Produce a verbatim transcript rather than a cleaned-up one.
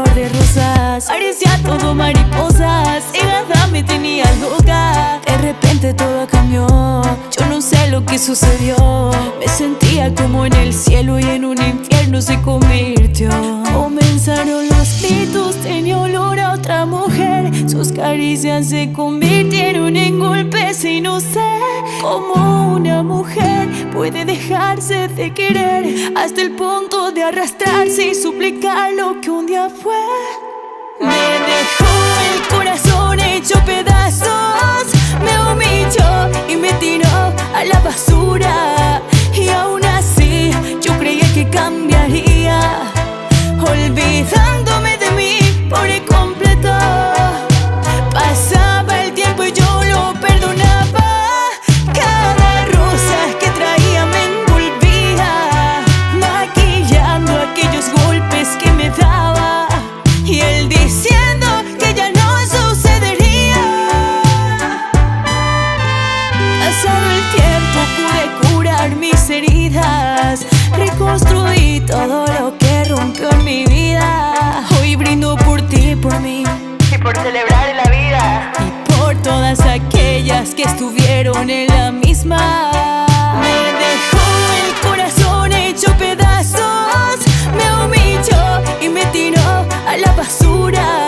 flor de rosas, parecía todo mariposas, cegada me tenía loca. De repente todo cambió, yo no sé lo que sucedió. Me sentía como en el cielo y en un infierno se convirtió. Comenzaron los gritos, tenía olor a otra mujer. Sus caricias se convirtieron en golpes y no sé cómo una mujer puede dejarse de querer hasta el punto de arrastrarse y suplicar lo que un día fue. Me dejó el corazón hecho pedazos, me humilló y me tiró a la basura. Y aún así yo creía que cambiaría, olvidándome de mí por completo. Pasaba el tiempo y yo lo perdonaba. Cada rosa que traía me envolvía, maquillando aquellos golpes que me daba, y él diciendo que ya no sucedería. Pasado el tiempo pude curar mis heridas, reconstruí todo lo que rompió en mi vida. Hoy brindo por ti, por mí y por celebrar la vida, y por todas aquellas que estuvieron en la misma. Me dejó el corazón hecho pedazos, me humilló y me tiró a la basura.